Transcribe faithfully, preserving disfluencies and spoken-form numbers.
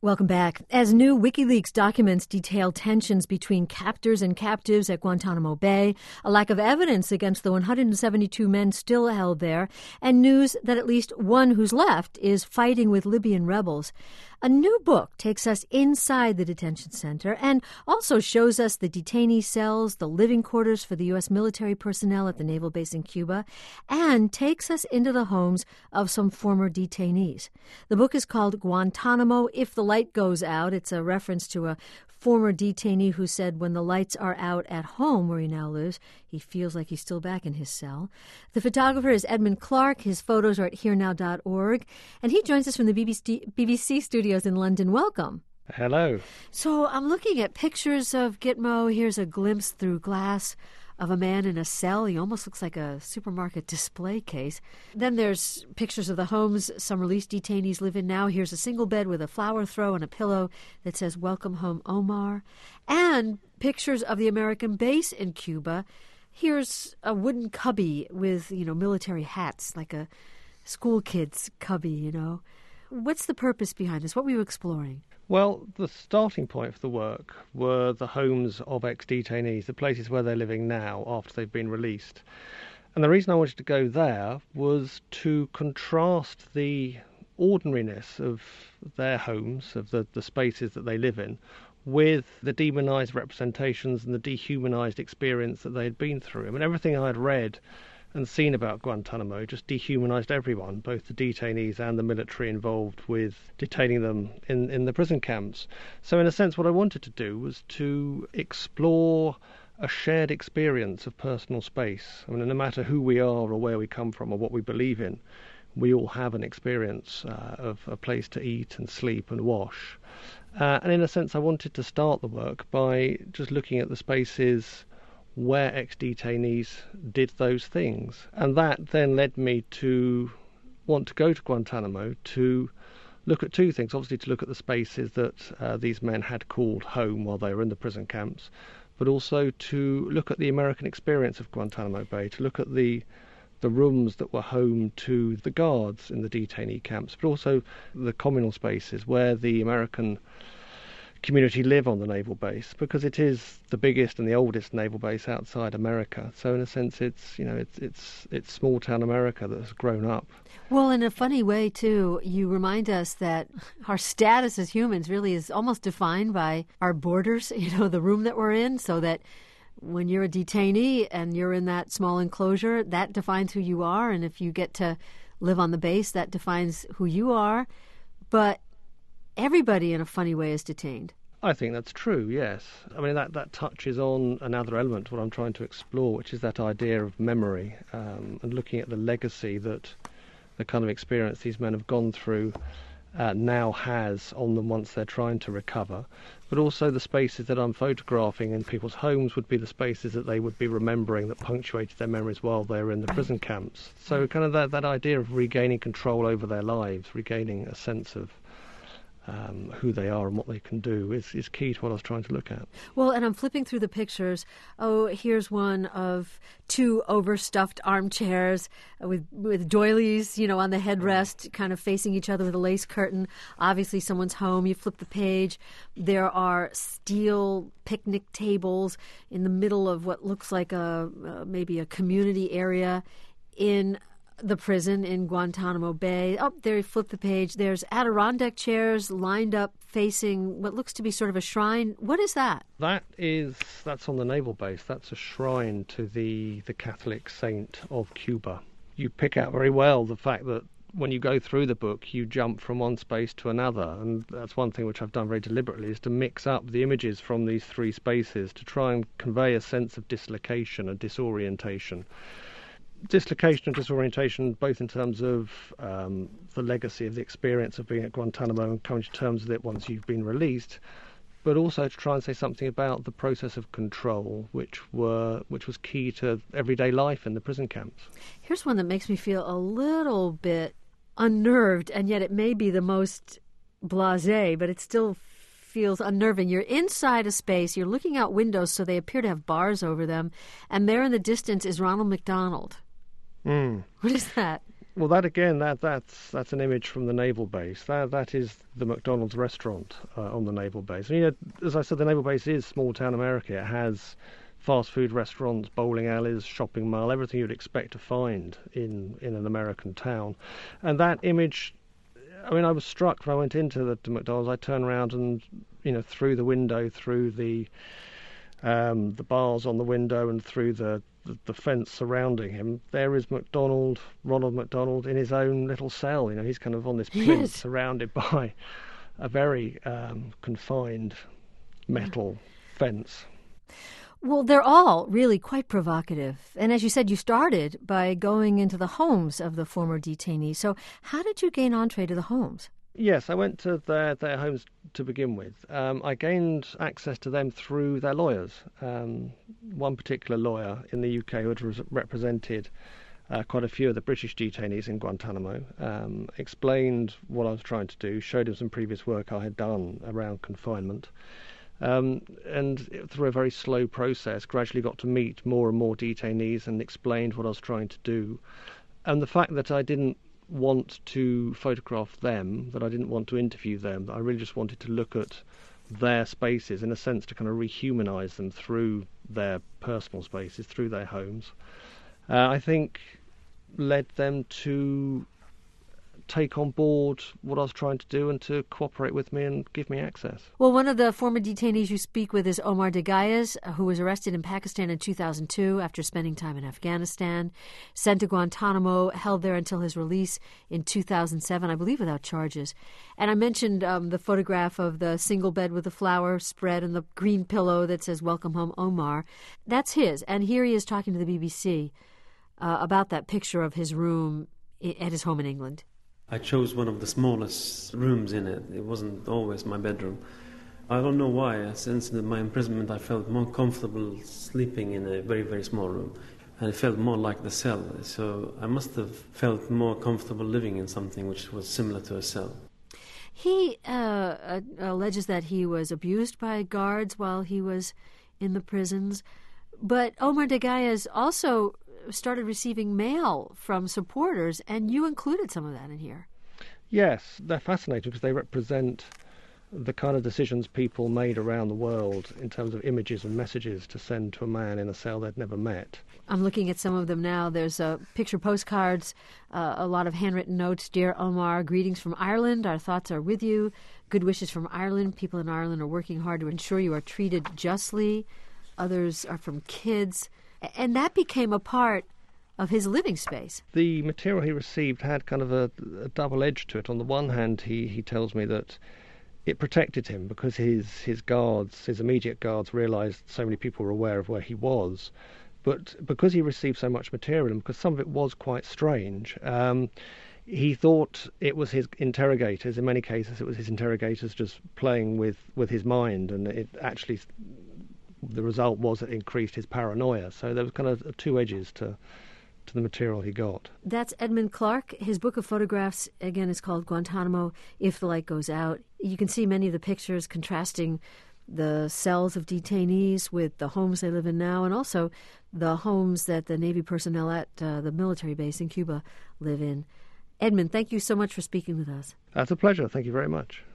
Welcome back. As new WikiLeaks documents detail tensions between captors and captives at Guantanamo Bay, a lack of evidence against the one hundred seventy-two men still held there, and news that at least one who's left is fighting with Libyan rebels, a new book takes us inside the detention center and also shows us the detainee cells, the living quarters for the U S military personnel at the naval base in Cuba, and takes us into the homes of some former detainees. The book is called Guantanamo, If the Light Goes Out. It's a reference to a former detainee who said when the lights are out at home where he now lives, he feels like he's still back in his cell. The photographer is Edmund Clark. His photos are at here now dot org. And he joins us from the B B C studios in London. Welcome. Hello. So I'm looking at pictures of Gitmo. Here's a glimpse through glass of a man in a cell. He almost looks like a supermarket display case. Then there's pictures of the homes some released detainees live in now. Here's a single bed with a flower throw and a pillow that says, "Welcome home, Omar." And pictures of the American base in Cuba. Here's a wooden cubby with, you know, military hats, like a school kid's cubby, you know. What's the purpose behind this? What were you exploring? Well, the starting point for the work were the homes of ex-detainees, the places where they're living now after they've been released. And the reason I wanted to go there was to contrast the ordinariness of their homes, of the, the spaces that they live in, with the demonised representations and the dehumanised experience that they had been through. I mean, everything I had read and seen about Guantanamo just dehumanised everyone, both the detainees and the military involved with detaining them in, in the prison camps. So in a sense, what I wanted to do was to explore a shared experience of personal space. I mean, no matter who we are or where we come from or what we believe in, we all have an experience uh, of a place to eat and sleep and wash. Uh, and in a sense, I wanted to start the work by just looking at the spaces where ex-detainees did those things. And that then led me to want to go to Guantanamo to look at two things. Obviously, to look at the spaces that uh, these men had called home while they were in the prison camps, but also to look at the American experience of Guantanamo Bay, to look at the the rooms that were home to the guards in the detainee camps, but also the communal spaces where the American community live on the naval base, because it is the biggest and the oldest naval base outside America. So in a sense, it's you know it's it's it's small town America that has grown up. Well, in a funny way too, you remind us that our status as humans really is almost defined by our borders. You know, the room that we're in, so that when you're a detainee and you're in that small enclosure, that defines who you are, and if you get to live on the base, that defines who you are. But everybody, in a funny way, is detained. I think that's true, yes. I mean, that, that touches on another element, what I'm trying to explore, which is that idea of memory, um, and looking at the legacy that the kind of experience these men have gone through uh, now has on them once they're trying to recover. But also the spaces that I'm photographing in people's homes would be the spaces that they would be remembering that punctuated their memories while they were in the prison camps. So kind of that, that idea of regaining control over their lives, regaining a sense of Um, who they are and what they can do is, is key to what I was trying to look at. Well, and I'm flipping through the pictures. Oh, here's one of two overstuffed armchairs with with doilies, you know, on the headrest, kind of facing each other with a lace curtain. Obviously, someone's home. You flip the page. There are steel picnic tables in the middle of what looks like a uh, maybe a community area in the prison in Guantanamo Bay. Oh, there you flip the page. There's Adirondack chairs lined up facing what looks to be sort of a shrine. What is that? That is, that's on the naval base. That's a shrine to the, the Catholic saint of Cuba. You pick out very well the fact that when you go through the book, you jump from one space to another. And that's one thing which I've done very deliberately, is to mix up the images from these three spaces to try and convey a sense of dislocation and disorientation. Dislocation and disorientation, both in terms of um, the legacy of the experience of being at Guantanamo and coming to terms with it once you've been released, but also to try and say something about the process of control, which were which was key to everyday life in the prison camps. Here's one that makes me feel a little bit unnerved, and yet it may be the most blasé, but it still feels unnerving. You're inside a space, you're looking out windows, so they appear to have bars over them, and there in the distance is Ronald McDonald. Mm. What is that? Well, that again, that that's that's an image from the naval base. That that is the McDonald's restaurant uh, on the naval base. And, you know, as I said, the naval base is small town America. It has fast food restaurants, bowling alleys, shopping mall, everything you'd expect to find in in an American town. And that image, I mean, I was struck when I went into the to McDonald's. I turned around and, you know, through the window, through the um, the bars on the window, and through the The, the fence surrounding him, there is McDonald, Ronald McDonald, in his own little cell. You know, he's kind of on this plinth, yes. surrounded by a very um, confined metal yeah. fence. Well, they're all really quite provocative. And as you said, you started by going into the homes of the former detainees. So how did you gain entree to the homes? Yes, I went to their, their homes to begin with. Um, I gained access to them through their lawyers. Um, one particular lawyer in the U K who had re- represented uh, quite a few of the British detainees in Guantanamo um, explained what I was trying to do, showed him some previous work I had done around confinement, um, and through a very slow process gradually got to meet more and more detainees and explained what I was trying to do. And the fact that I didn't want to photograph them, that I didn't want to interview them, that I really just wanted to look at their spaces, in a sense to kind of rehumanise them through their personal spaces, through their homes, uh, I think led them to take on board what I was trying to do and to cooperate with me and give me access. Well, one of the former detainees you speak with is Omar Degayes, who was arrested in Pakistan in two thousand two after spending time in Afghanistan, sent to Guantanamo, held there until his release in two thousand seven, I believe without charges. And I mentioned um, the photograph of the single bed with the flower spread and the green pillow that says, "Welcome home, Omar." That's his. And here he is talking to the B B C uh, about that picture of his room at his home in England. I chose one of the smallest rooms in it. It wasn't always my bedroom. I don't know why. Since my imprisonment, I felt more comfortable sleeping in a very, very small room. And it felt more like the cell. So I must have felt more comfortable living in something which was similar to a cell. He uh, alleges that he was abused by guards while he was in the prisons. But Omar Degayes also started receiving mail from supporters, and you included some of that in here. Yes, they're fascinating because they represent the kind of decisions people made around the world in terms of images and messages to send to a man in a cell they'd never met. I'm looking at some of them now. There's uh, picture postcards, uh, a lot of handwritten notes. Dear Omar, greetings from Ireland. Our thoughts are with you. Good wishes from Ireland. People in Ireland are working hard to ensure you are treated justly. Others are from kids. And that became a part of his living space. The material he received had kind of a, a double edge to it. On the one hand, he, he tells me that it protected him because his, his guards, his immediate guards, realised so many people were aware of where he was. But because he received so much material, and because some of it was quite strange, um, he thought it was his interrogators. In many cases, it was his interrogators just playing with, with his mind, and it actually... the result was it increased his paranoia. So there was kind of two edges to to the material he got. That's Edmund Clark. His book of photographs, again, is called Guantanamo, If the Light Goes Out. You can see many of the pictures contrasting the cells of detainees with the homes they live in now, and also the homes that the Navy personnel at uh, the military base in Cuba live in. Edmund, thank you so much for speaking with us. That's a pleasure. Thank you very much.